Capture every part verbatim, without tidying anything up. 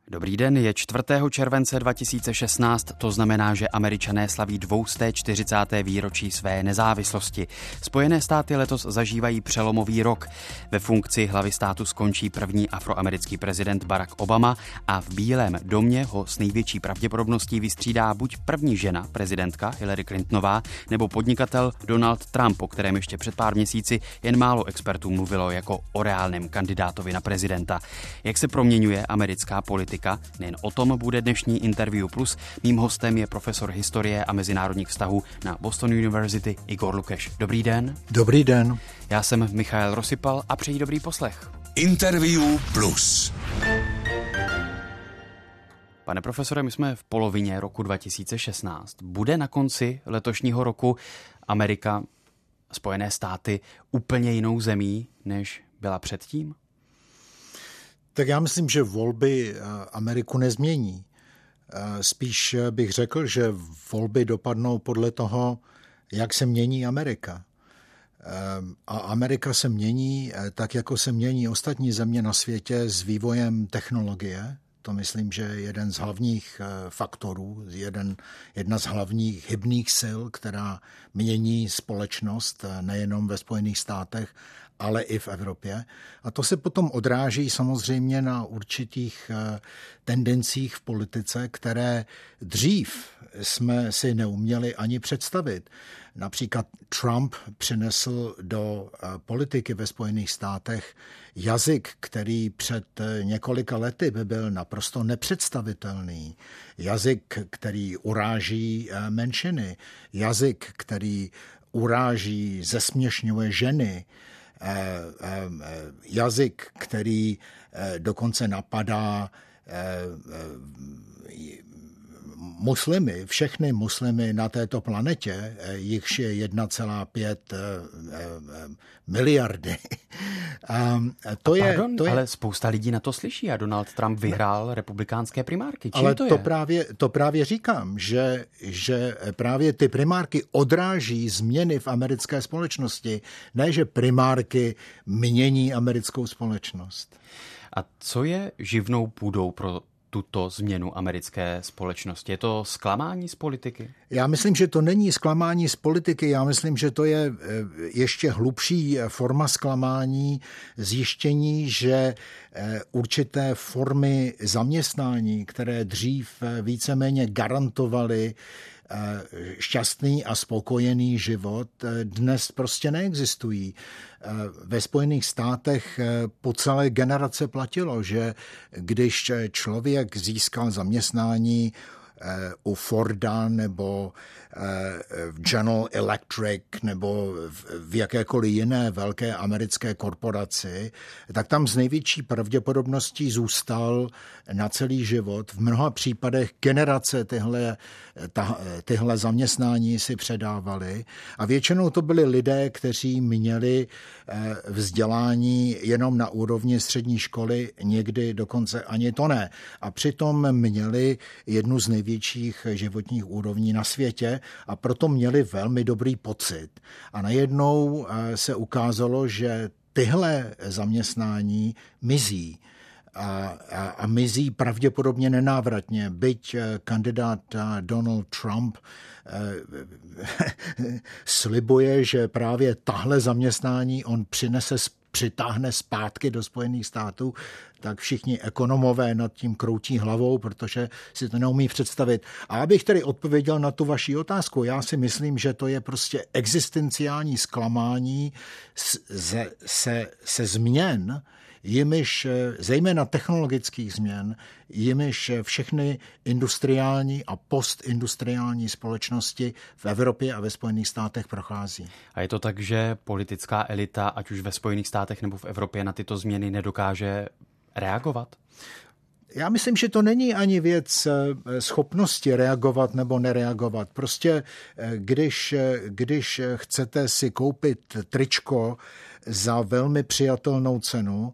Dobrý den, je čtvrtého července dva tisíce šestnáct, to znamená, že Američané slaví dvě stě čtyřicáté výročí své nezávislosti. Spojené státy letos zažívají přelomový rok. Ve funkci hlavy státu skončí první afroamerický prezident Barack Obama a v Bílém domě ho s největší pravděpodobností vystřídá buď první žena, prezidentka Hillary Clintonová, nebo podnikatel Donald Trump, o kterém ještě před pár měsíci jen málo expertů mluvilo jako o reálném kandidátovi na prezidenta. Jak se proměňuje americká politika? Nejen o tom bude dnešní Interview Plus. Mým hostem je profesor historie a mezinárodních vztahů na Boston University Igor Lukeš. Dobrý den. Dobrý den. Já jsem Michael Rosypal a přeji dobrý poslech. Interview Plus. Pane profesore, my jsme v polovině roku dva tisíce šestnáct. Bude na konci letošního roku Amerika, Spojené státy úplně jinou zemí, než byla předtím? Tak já myslím, že volby Ameriku nezmění. Spíš bych řekl, že volby dopadnou podle toho, jak se mění Amerika. A Amerika se mění tak, jako se mění ostatní země na světě s vývojem technologie. To myslím, že je jeden z hlavních faktorů, jeden, jedna z hlavních hybných sil, která mění společnost nejenom ve Spojených státech, ale i v Evropě. A to se potom odráží samozřejmě na určitých tendencích v politice, které dřív jsme si neuměli ani představit. Například Trump přinesl do politiky ve Spojených státech jazyk, který před několika lety by byl naprosto nepředstavitelný. Jazyk, který uráží menšiny. Jazyk, který uráží, zesměšňuje ženy. Jazyk, který dokonce napadá muslimy, všechny muslimy na této planetě, jichž je jedna celá pět miliardy. To je, Pardon, to je, ale spousta lidí na to slyší a Donald Trump vyhrál republikánské primárky. Čím ale to je? To právě, to právě říkám, že, že právě ty primárky odráží změny v americké společnosti, ne že primárky mění americkou společnost. A co je živnou půdou pro tuto změnu americké společnosti? Je to zklamání z politiky? Já myslím, že to není zklamání z politiky, já myslím, že to je ještě hlubší forma zklamání, zjištění, že určité formy zaměstnání, které dřív víceméně garantovaly šťastný a spokojený život, dnes prostě neexistují. Ve Spojených státech po celé generace platilo, že když člověk získal zaměstnání u Forda nebo v General Electric nebo v jakékoliv jiné velké americké korporaci, tak tam z největší pravděpodobností zůstal na celý život. V mnoha případech generace tyhle, ta, tyhle zaměstnání si předávali a většinou to byli lidé, kteří měli vzdělání jenom na úrovni střední školy, někdy dokonce ani to ne. A přitom měli jednu z největších životních úrovní na světě a proto měli velmi dobrý pocit. A najednou se ukázalo, že tyhle zaměstnání mizí. A, a, a mizí pravděpodobně nenávratně, byť kandidát Donald Trump slibuje, že právě tahle zaměstnání on přinese, přitáhne zpátky do Spojených států, tak všichni ekonomové nad tím kroutí hlavou, protože si to neumí představit. A abych tedy odpověděl na tu vaši otázku, já si myslím, že to je prostě existenciální zklamání se, se, se změn, jimiž, zejména technologických změn, jimiž všechny industriální a postindustriální společnosti v Evropě a ve Spojených státech prochází. A je to tak, že politická elita, ať už ve Spojených státech nebo v Evropě, na tyto změny nedokáže reagovat? Já myslím, že to není ani věc schopnosti reagovat nebo nereagovat. Prostě když, když chcete si koupit tričko za velmi přijatelnou cenu,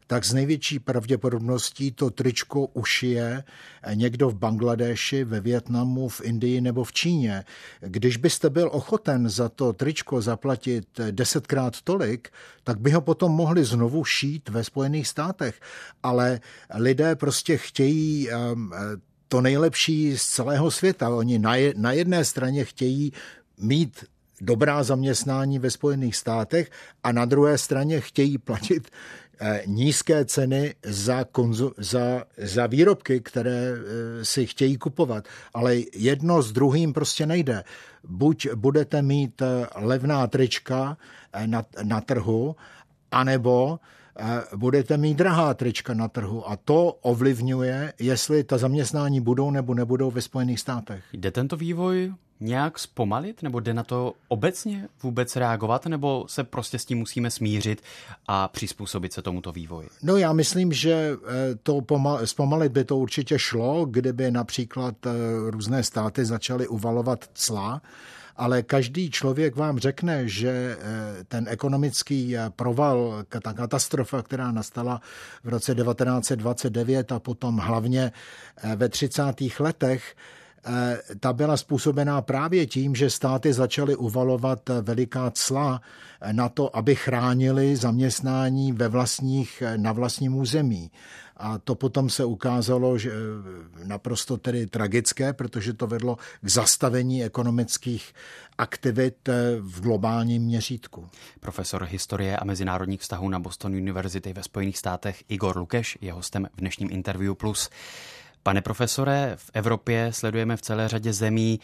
tak z největší pravděpodobností to tričko ušije někdo v Bangladeši, ve Vietnamu, v Indii nebo v Číně. Když byste byl ochoten za to tričko zaplatit desetkrát tolik, tak by ho potom mohli znovu šít ve Spojených státech. Ale lidé prostě chtějí to nejlepší z celého světa. Oni na jedné straně chtějí mít dobrá zaměstnání ve Spojených státech a na druhé straně chtějí platit nízké ceny za, konzu, za, za výrobky, které si chtějí kupovat. Ale jedno s druhým prostě nejde. Buď budete mít levná trička na, na trhu, anebo budete mít drahá trička na trhu a to ovlivňuje, jestli ta zaměstnání budou nebo nebudou ve Spojených státech. Jde tento vývoj nějak zpomalit, nebo jde na to obecně vůbec reagovat, nebo se prostě s tím musíme smířit a přizpůsobit se tomuto vývoji? No já myslím, že to pomal, zpomalit by to určitě šlo, kdyby například různé státy začaly uvalovat cla, ale každý člověk vám řekne, že ten ekonomický proval, ta katastrofa, která nastala v roce devatenáct set dvacet devět a potom hlavně ve třicátých letech, ta byla způsobená právě tím, že státy začaly uvalovat veliká cla na to, aby chránili zaměstnání ve vlastních, na vlastním území. A to potom se ukázalo, že naprosto tedy tragické, protože to vedlo k zastavení ekonomických aktivit v globálním měřítku. Profesor historie a mezinárodních vztahů na Boston University ve Spojených státech Igor Lukeš je hostem v dnešním Interview Plus. Pane profesore, v Evropě sledujeme v celé řadě zemí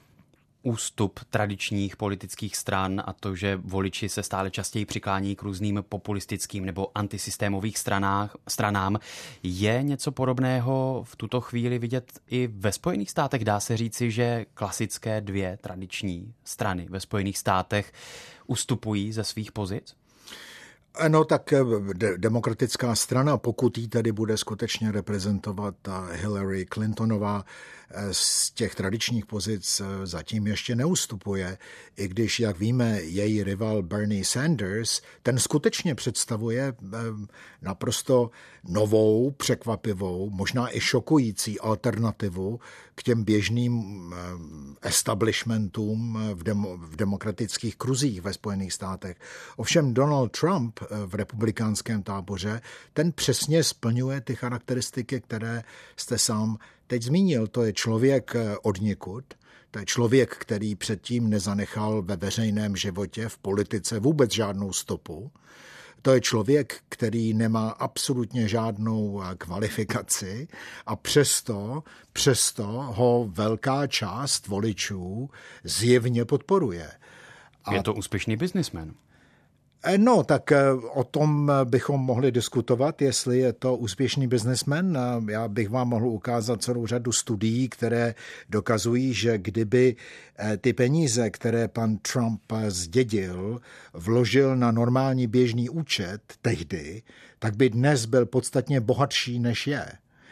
ústup tradičních politických stran a to, že voliči se stále častěji přiklání k různým populistickým nebo antisystémových stranách, stranám. Je něco podobného v tuto chvíli vidět i ve Spojených státech? Dá se říci, že klasické dvě tradiční strany ve Spojených státech ustupují ze svých pozic? No tak demokratická strana, pokud jí tedy bude skutečně reprezentovat Hillary Clintonová, z těch tradičních pozic zatím ještě neustupuje, i když, jak víme, její rival Bernie Sanders, ten skutečně představuje naprosto novou, překvapivou, možná i šokující alternativu k těm běžným establishmentům v, demo, v demokratických kruzích ve Spojených státech. Ovšem Donald Trump v republikánském táboře, ten přesně splňuje ty charakteristiky, které jste sám teď zmínil. To je člověk odnikud, to je člověk, který předtím nezanechal ve veřejném životě, v politice vůbec žádnou stopu. To je člověk, který nemá absolutně žádnou kvalifikaci a přesto, přesto ho velká část voličů zjevně podporuje. A je to úspěšný biznismen. No, tak o tom bychom mohli diskutovat, jestli je to úspěšný biznesmen. Já bych vám mohl ukázat celou řadu studií, které dokazují, že kdyby ty peníze, které pan Trump zdědil, vložil na normální běžný účet tehdy, tak by dnes byl podstatně bohatší, než je.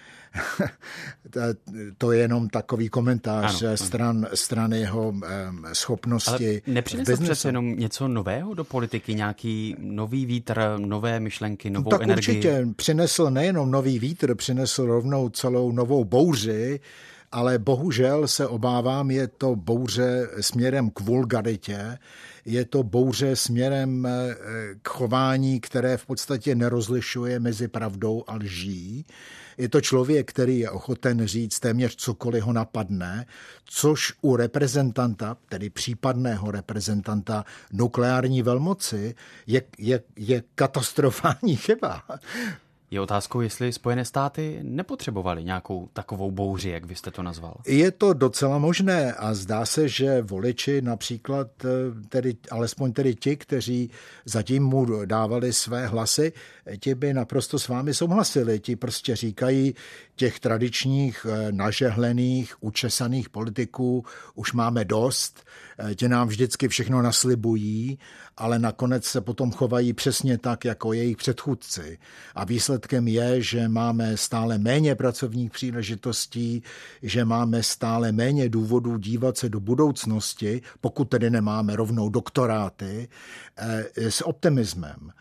To je jenom takový komentář ano, stran, stran jeho schopnosti. Ale nepřinesl přece jenom něco nového do politiky, nějaký nový vítr, nové myšlenky, novou tak energii? Určitě přinesl nejenom nový vítr, přinesl rovnou celou novou bouři, ale bohužel se obávám, je to bouře směrem k vulgaritě, je to bouře směrem k chování, které v podstatě nerozlišuje mezi pravdou a lží. Je to člověk, který je ochoten říct téměř cokoliv ho napadne, což u reprezentanta, tedy případného reprezentanta nukleární velmoci, je, je, je katastrofální chyba. Je otázkou, jestli Spojené státy nepotřebovaly nějakou takovou bouři, jak vy jste to nazval. Je to docela možné a zdá se, že voliči například, tedy, alespoň tedy ti, kteří zatím mu dávali své hlasy, ti by naprosto s vámi souhlasili. Ti prostě říkají, těch tradičních, nažehlených, učesaných politiků už máme dost, ti nám vždycky všechno naslibují, ale nakonec se potom chovají přesně tak, jako jejich předchůdci. A výsledkem je, že máme stále méně pracovních příležitostí, že máme stále méně důvodů dívat se do budoucnosti, pokud tedy nemáme rovnou doktoráty, s optimismem.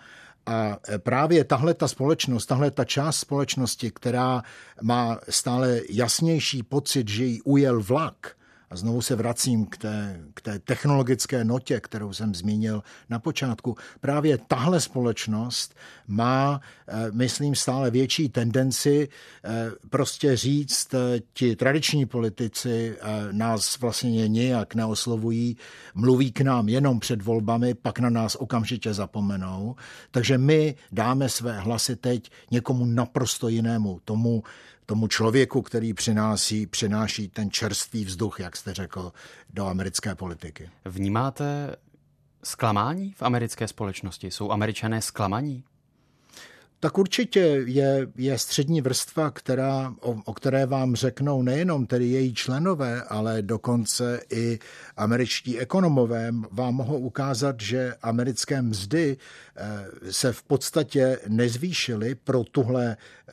A právě tahle ta společnost, tahle ta část společnosti, která má stále jasnější pocit, že jí ujel vlak, a znovu se vracím k té, k té technologické notě, kterou jsem zmínil na počátku. Právě tahle společnost má, myslím, stále větší tendenci prostě říct, ti tradiční politici nás vlastně nijak neoslovují, mluví k nám jenom před volbami, pak na nás okamžitě zapomenou. Takže my dáme své hlasy teď někomu naprosto jinému, tomu tomu člověku, který přináší, přináší ten čerstvý vzduch, jak jste řekl, do americké politiky. Vnímáte zklamání v americké společnosti? Jsou Američané zklamaní? Tak určitě je, je střední vrstva, která, o, o které vám řeknou nejenom tedy její členové, ale dokonce i američtí ekonomové vám mohou ukázat, že americké mzdy se v podstatě nezvýšily pro tuhle,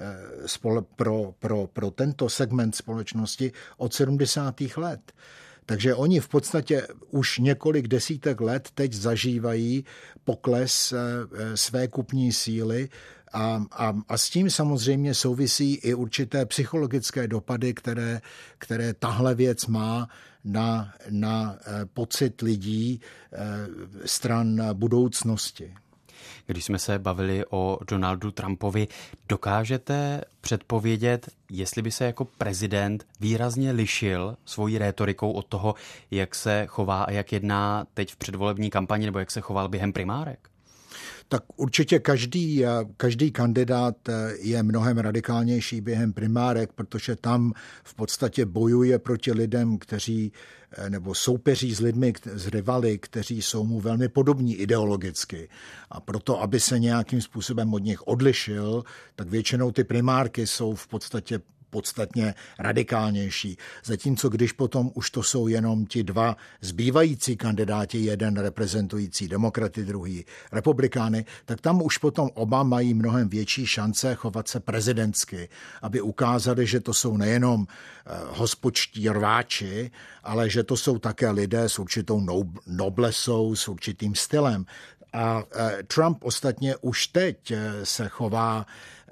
pro, pro, pro tento segment společnosti od sedmdesátých let. Takže oni v podstatě už několik desítek let teď zažívají pokles své kupní síly a, a, a s tím samozřejmě souvisí i určité psychologické dopady, které, které tahle věc má na, na pocit lidí stran budoucnosti. Když jsme se bavili o Donaldu Trumpovi, dokážete předpovědět, jestli by se jako prezident výrazně lišil svojí rétorikou od toho, jak se chová a jak jedná teď v předvolební kampani, nebo jak se choval během primárek? Tak určitě každý, každý kandidát je mnohem radikálnější během primárek, protože tam v podstatě bojuje proti lidem, kteří nebo soupeří s lidmi, s rivaly, kteří jsou mu velmi podobní ideologicky. A proto, aby se nějakým způsobem od nich odlišil, tak většinou ty primárky jsou v podstatě podstatně radikálnější. Zatímco když potom už to jsou jenom ti dva zbývající kandidáti, jeden reprezentující demokraty, druhý republikány, tak tam už potom oba mají mnohem větší šance chovat se prezidentsky, aby ukázali, že to jsou nejenom hospodští rváči, ale že to jsou také lidé s určitou noblesou, s určitým stylem. A Trump ostatně už teď se chová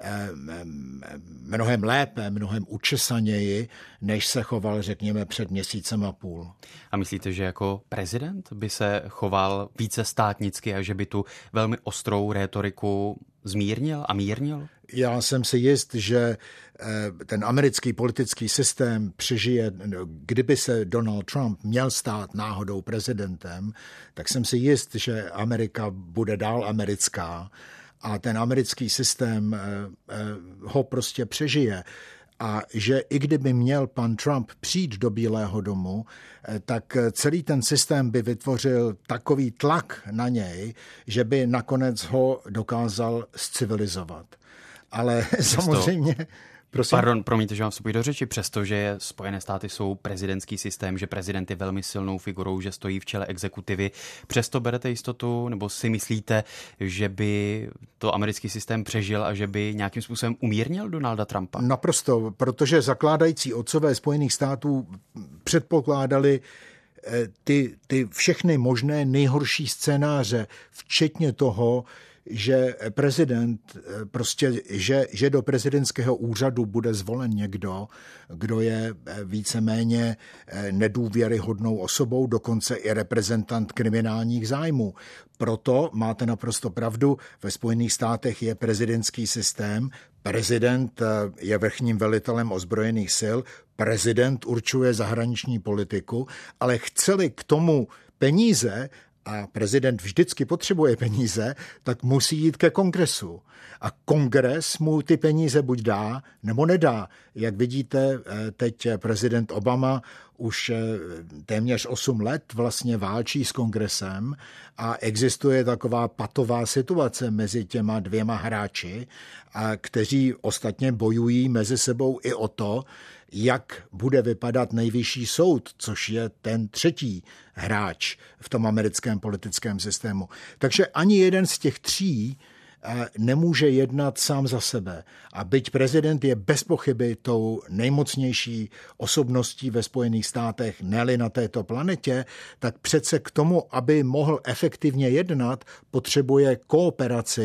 mnohem lépe, mnohem učesaněji, než se choval, řekněme, před měsícem a půl. A myslíte, že jako prezident by se choval více státnicky a že by tu velmi ostrou rétoriku zmírnil a mírnil? Já jsem si jist, že ten americký politický systém přežije, kdyby se Donald Trump měl stát náhodou prezidentem, tak jsem si jist, že Amerika bude dál americká a ten americký systém ho prostě přežije. A že i kdyby měl pan Trump přijít do Bílého domu, tak celý ten systém by vytvořil takový tlak na něj, že by nakonec ho dokázal zcivilizovat. Ale samozřejmě... Prosím? Pardon, promiňte, že vám vstupuji do řeči, přestože Spojené státy jsou prezidentský systém, že prezident je velmi silnou figurou, že stojí v čele exekutivy. Přesto berete jistotu, nebo si myslíte, že by to americký systém přežil a že by nějakým způsobem umírnil Donalda Trumpa? Naprosto, protože zakládající otcové Spojených států předpokládali ty, ty všechny možné nejhorší scénáře, včetně toho, že prezident prostě, že, že do prezidentského úřadu bude zvolen někdo, kdo je víceméně nedůvěryhodnou osobou, dokonce i reprezentant kriminálních zájmů. Proto máte naprosto pravdu, ve Spojených státech je prezidentský systém, prezident je vrchním velitelem ozbrojených sil, prezident určuje zahraniční politiku, ale chce-li k tomu peníze, a prezident vždycky potřebuje peníze, tak musí jít ke kongresu. A kongres mu ty peníze buď dá, nebo nedá. Jak vidíte, teď prezident Obama už téměř osm let vlastně válčí s kongresem a existuje taková patová situace mezi těma dvěma hráči, a kteří ostatně bojují mezi sebou i o to, jak bude vypadat nejvyšší soud, což je ten třetí hráč v tom americkém politickém systému. Takže ani jeden z těch tří nemůže jednat sám za sebe. A byť prezident je bez pochyby tou nejmocnější osobností ve Spojených státech, ne-li na této planetě, tak přece k tomu, aby mohl efektivně jednat, potřebuje kooperaci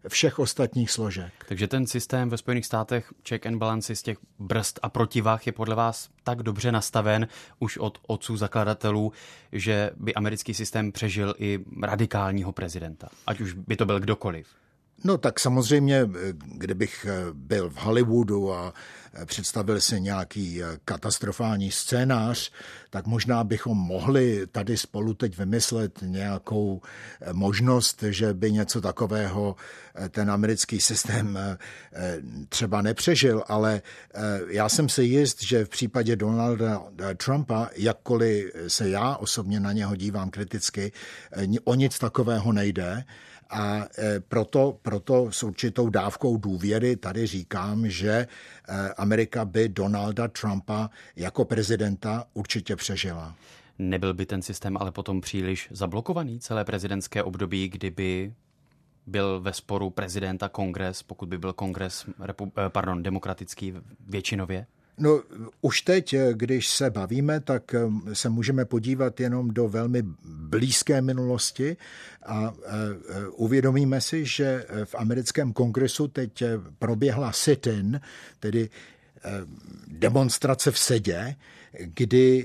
všech ostatních složek. Takže ten systém ve Spojených státech check and balance z těch brzd a protivah je podle vás tak dobře nastaven už od otců zakladatelů, že by americký systém přežil i radikálního prezidenta, ať už by to byl kdokoliv. No tak samozřejmě, kdybych byl v Hollywoodu a představil si nějaký katastrofální scénář, tak možná bychom mohli tady spolu teď vymyslet nějakou možnost, že by něco takového ten americký systém třeba nepřežil, ale já jsem si jist, že v případě Donalda Trumpa, jakkoliv se já osobně na něho dívám kriticky, o nic takového nejde. A proto, proto s určitou dávkou důvěry tady říkám, že Amerika by Donalda Trumpa jako prezidenta určitě přežila. Nebyl by ten systém ale potom příliš zablokovaný celé prezidentské období, kdyby byl ve sporu prezident a kongres, pokud by byl kongres pardon, demokratický většinově? No už teď, když se bavíme, tak se můžeme podívat jenom do velmi blízké minulosti a uvědomíme si, že v americkém kongresu teď proběhla sit-in, tedy demonstrace v sedě, kdy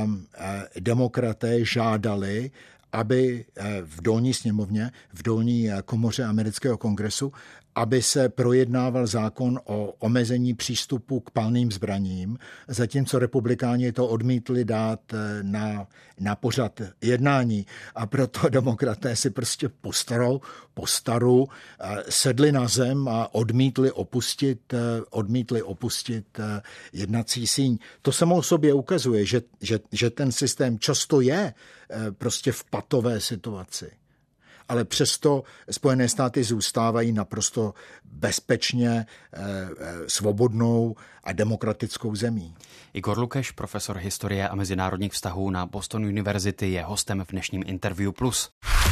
demokraté žádali, aby v dolní sněmovně, v dolní komoře amerického kongresu, aby se projednával zákon o omezení přístupu k palným zbraním, zatímco republikáni to odmítli dát na, na pořad jednání. A proto demokraté si prostě postarou, postaru sedli na zem a odmítli opustit, odmítli opustit jednací síň. To samo o sobě ukazuje, že, že, že ten systém často je prostě v patové situaci. Ale přesto Spojené státy zůstávají naprosto bezpečně, svobodnou a demokratickou zemí. Igor Lukeš, profesor historie a mezinárodních vztahů na Boston University, je hostem v dnešním Interview Plus.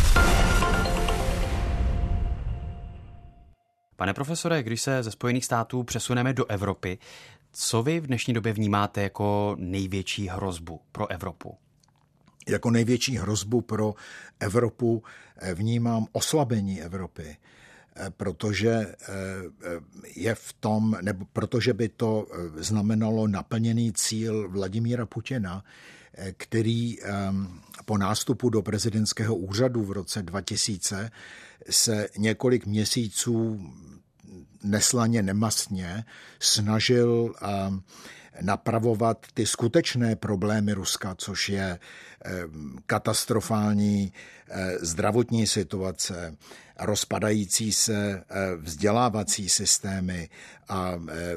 Pane profesore, když se ze Spojených států přesuneme do Evropy, co vy v dnešní době vnímáte jako největší hrozbu pro Evropu? Jako největší hrozbu pro Evropu vnímám oslabení Evropy, protože je v tom, nebo protože by to znamenalo naplněný cíl Vladimíra Putina, který po nástupu do prezidentského úřadu v roce dva tisíce se několik měsíců neslaně, nemastně snažil napravovat ty skutečné problémy Ruska, což je katastrofální zdravotní situace, rozpadající se vzdělávací systémy a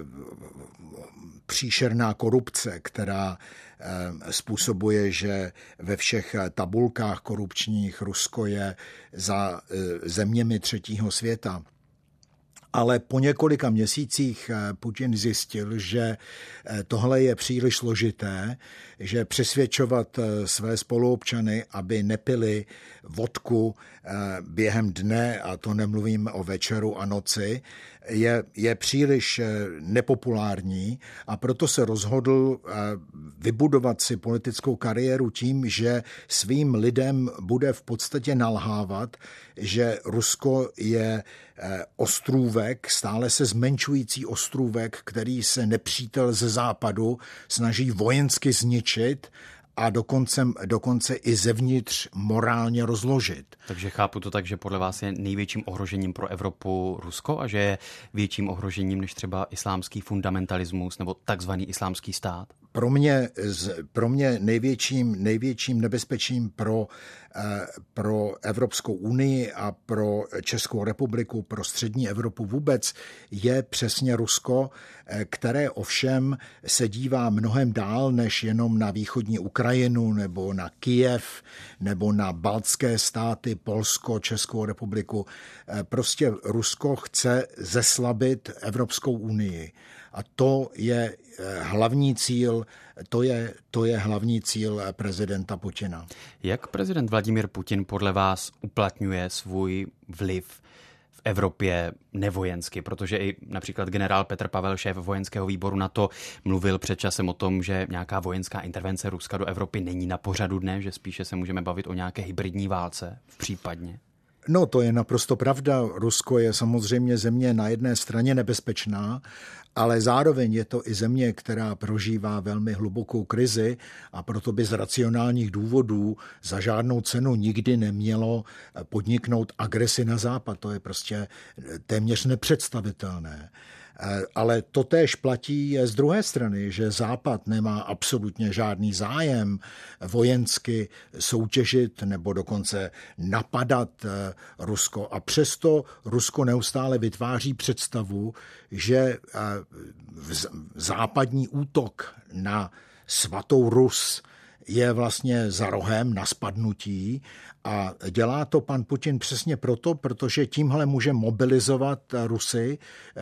příšerná korupce, která způsobuje, že ve všech tabulkách korupčních Rusko je za zeměmi třetího světa. Ale po několika měsících Putin zjistil, že tohle je příliš složité, že přesvědčovat své spoluobčany, aby nepili vodku během dne, a to nemluvím o večeru a noci, je, je příliš nepopulární, a proto se rozhodl vybudovat si politickou kariéru tím, že svým lidem bude v podstatě nalhávat, že Rusko je ostrůvek, stále se zmenšující ostrůvek, který se nepřítel ze západu snaží vojensky zničit a dokonce, dokonce i zevnitř morálně rozložit. Takže chápu to tak, že podle vás je největším ohrožením pro Evropu Rusko a že je větším ohrožením než třeba islámský fundamentalismus nebo takzvaný islámský stát? Pro mě, pro mě největším, největším nebezpečím pro, pro Evropskou unii a pro Českou republiku, pro střední Evropu vůbec je přesně Rusko, které ovšem se dívá mnohem dál než jenom na východní Ukrajinu nebo na Kyjev nebo na baltské státy, Polsko, Českou republiku. Prostě Rusko chce zeslabit Evropskou unii. A to je hlavní cíl, to je, to je hlavní cíl prezidenta Putina. Jak prezident Vladimír Putin podle vás uplatňuje svůj vliv v Evropě nevojensky? Protože i například generál Petr Pavel, šéf vojenského výboru NATO, mluvil před časem o tom, že nějaká vojenská intervence Ruska do Evropy není na pořadu dne, že spíše se můžeme bavit o nějaké hybridní válce v případně. No, to je naprosto pravda. Rusko je samozřejmě země na jedné straně nebezpečná, ale zároveň je to i země, která prožívá velmi hlubokou krizi a proto by z racionálních důvodů za žádnou cenu nikdy nemělo podniknout agresi na Západ. To je prostě téměř nepředstavitelné. Ale to též platí z druhé strany, že Západ nemá absolutně žádný zájem vojensky soutěžit nebo dokonce napadat Rusko. A přesto Rusko neustále vytváří představu, že západní útok na svatou Rus je vlastně za rohem na spadnutí a dělá to pan Putin přesně proto, protože tímhle může mobilizovat Rusy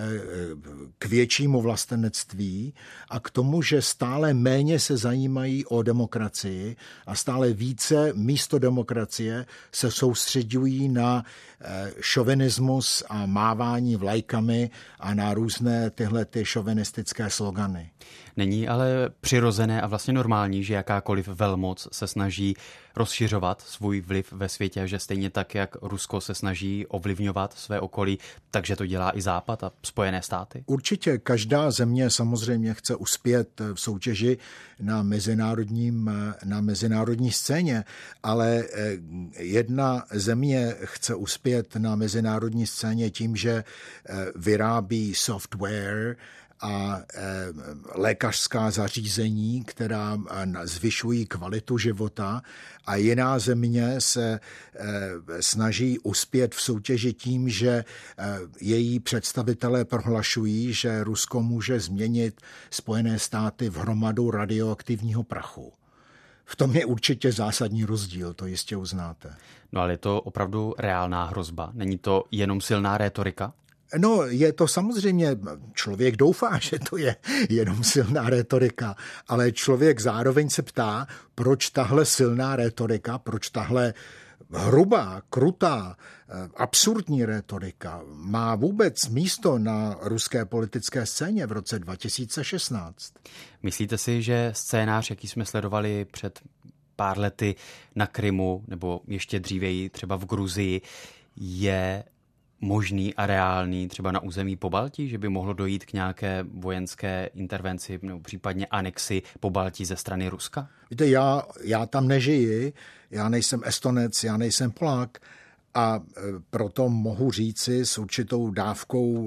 k většímu vlastenectví a k tomu, že stále méně se zajímají o demokracii a stále více místo demokracie se soustředují na šovinismus a mávání vlajkami a na různé tyhle ty šovinistické slogany. Není ale přirozené a vlastně normální, že jakákoliv velmoc se snaží rozšiřovat svůj vliv ve světě, že stejně tak, jak Rusko se snaží ovlivňovat své okolí, takže to dělá i Západ a Spojené státy? Určitě každá země samozřejmě chce uspět v soutěži na, mezinárodním, na mezinárodní scéně, ale jedna země chce uspět na mezinárodní scéně tím, že vyrábí software a lékařská zařízení, která zvyšují kvalitu života, a jiná země se snaží uspět v soutěži tím, že její představitelé prohlašují, že Rusko může změnit Spojené státy v hromadu radioaktivního prachu. V tom je určitě zásadní rozdíl, to jistě uznáte. No ale je to opravdu reálná hrozba? Není to jenom silná rétorika? No, je to samozřejmě, člověk doufá, že to je jenom silná rétorika, ale člověk zároveň se ptá, proč tahle silná rétorika, proč tahle hrubá, krutá, absurdní rétorika má vůbec místo na ruské politické scéně v roce dva tisíce šestnáct. Myslíte si, že scénář, jaký jsme sledovali před pár lety na Krymu, nebo ještě dřívěji třeba v Gruzii, je možný a reálný třeba na území Pobaltí, že by mohlo dojít k nějaké vojenské intervenci nebo případně anexi Pobaltí ze strany Ruska? Víte, já, já tam nežiji, já nejsem Estonec, já nejsem Polák a proto mohu říci s určitou dávkou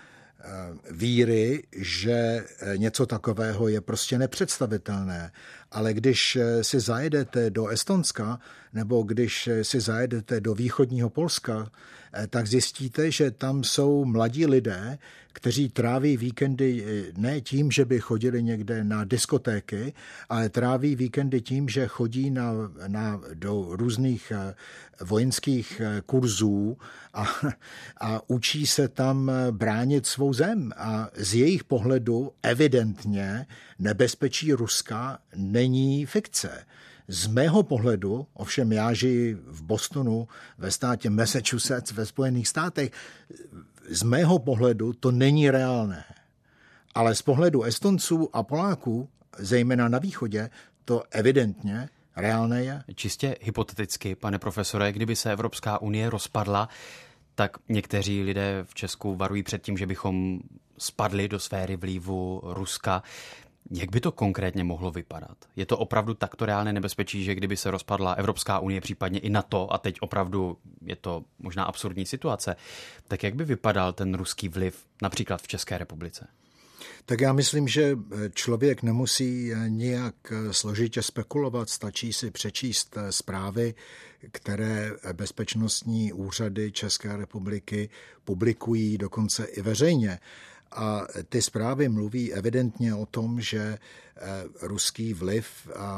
víry, že něco takového je prostě nepředstavitelné. Ale když si zajedete do Estonska nebo když si zajedete do východního Polska, tak zjistíte, že tam jsou mladí lidé, kteří tráví víkendy ne tím, že by chodili někde na diskotéky, ale tráví víkendy tím, že chodí na, na, do různých vojenských kurzů a, a učí se tam bránit svou zem. A z jejich pohledu evidentně nebezpečí Ruska není fikce. Z mého pohledu, ovšem já žiji v Bostonu, ve státě Massachusetts, ve Spojených státech, z mého pohledu to není reálné. Ale z pohledu Estonců a Poláků, zejména na východě, to evidentně reálné je. Čistě hypoteticky, pane profesore, kdyby se Evropská unie rozpadla, tak někteří lidé v Česku varují před tím, že bychom spadli do sféry vlivu Ruska. Jak by to konkrétně mohlo vypadat? Je to opravdu takto reálné nebezpečí, že kdyby se rozpadla Evropská unie, případně i NATO, a teď opravdu je to možná absurdní situace, tak jak by vypadal ten ruský vliv například v České republice? Tak já myslím, že člověk nemusí nijak složitě spekulovat, stačí si přečíst zprávy, které bezpečnostní úřady České republiky publikují dokonce i veřejně. A ty zprávy mluví evidentně o tom, že ruský vliv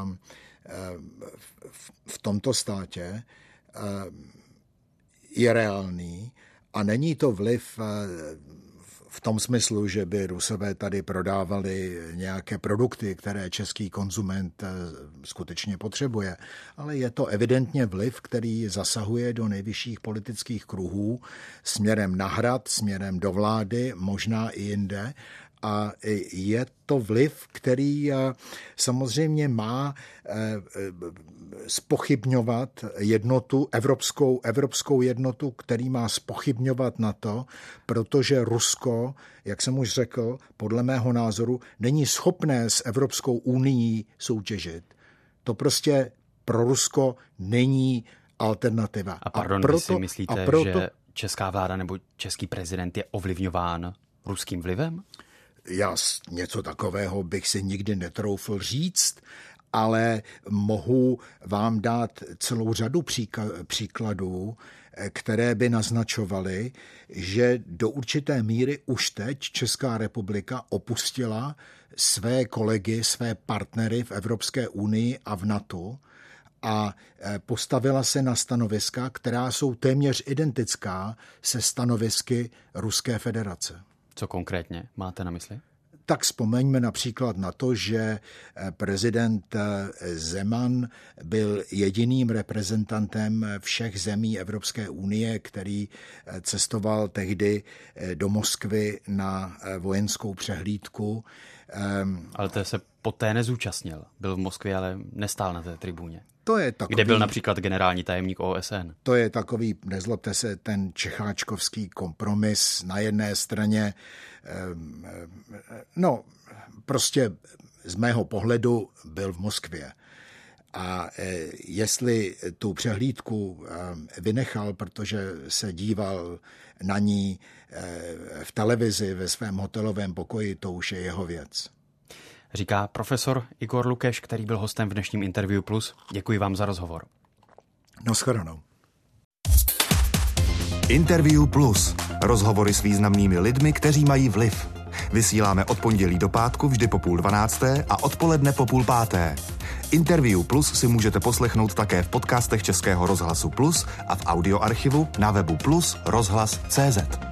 v tomto státě je reálný a není to vliv v tom smyslu, že by Rusové tady prodávali nějaké produkty, které český konzument skutečně potřebuje, ale je to evidentně vliv, který zasahuje do nejvyšších politických kruhů směrem na hrad, směrem do vlády, možná i jinde. a je to vliv, který samozřejmě má zpochybňovat jednotu, evropskou, evropskou jednotu, který má zpochybňovat NATO, protože Rusko, jak jsem už řekl, podle mého názoru, není schopné s Evropskou unií soutěžit. To prostě pro Rusko není alternativa. A pardon, a proto, vy si myslíte, proto, že česká vláda nebo český prezident je ovlivňován ruským vlivem? Já něco takového bych si nikdy netroufl říct, ale mohu vám dát celou řadu příkladů, které by naznačovaly, že do určité míry už teď Česká republika opustila své kolegy, své partnery v Evropské unii a v NATO a postavila se na stanoviska, která jsou téměř identická se stanovisky Ruské federace. Co konkrétně máte na mysli? Tak vzpomeňme například na to, že prezident Zeman byl jediným reprezentantem všech zemí Evropské unie, který cestoval tehdy do Moskvy na vojenskou přehlídku. Ale to se poté nezúčastnil. Byl v Moskvě, ale nestál na té tribuně. To je takový, kde byl například generální tajemník O S N. To je takový, nezlobte se, ten čecháčkovský kompromis na jedné straně. No, prostě z mého pohledu byl v Moskvě. A jestli tu přehlídku vynechal, protože se díval na ní v televizi ve svém hotelovém pokoji, to už je jeho věc. Říká profesor Igor Lukeš, který byl hostem v dnešním Interview Plus. Děkuji vám za rozhovor. Naschledanou. Interview Plus. Rozhovory s významnými lidmi, kteří mají vliv. Vysíláme od pondělí do pátku vždy po půl dvanácté a odpoledne po půl páté. Interview Plus si můžete poslechnout také v podcastech Českého rozhlasu Plus a v audioarchivu na webu plus rozhlas tečka cé zet.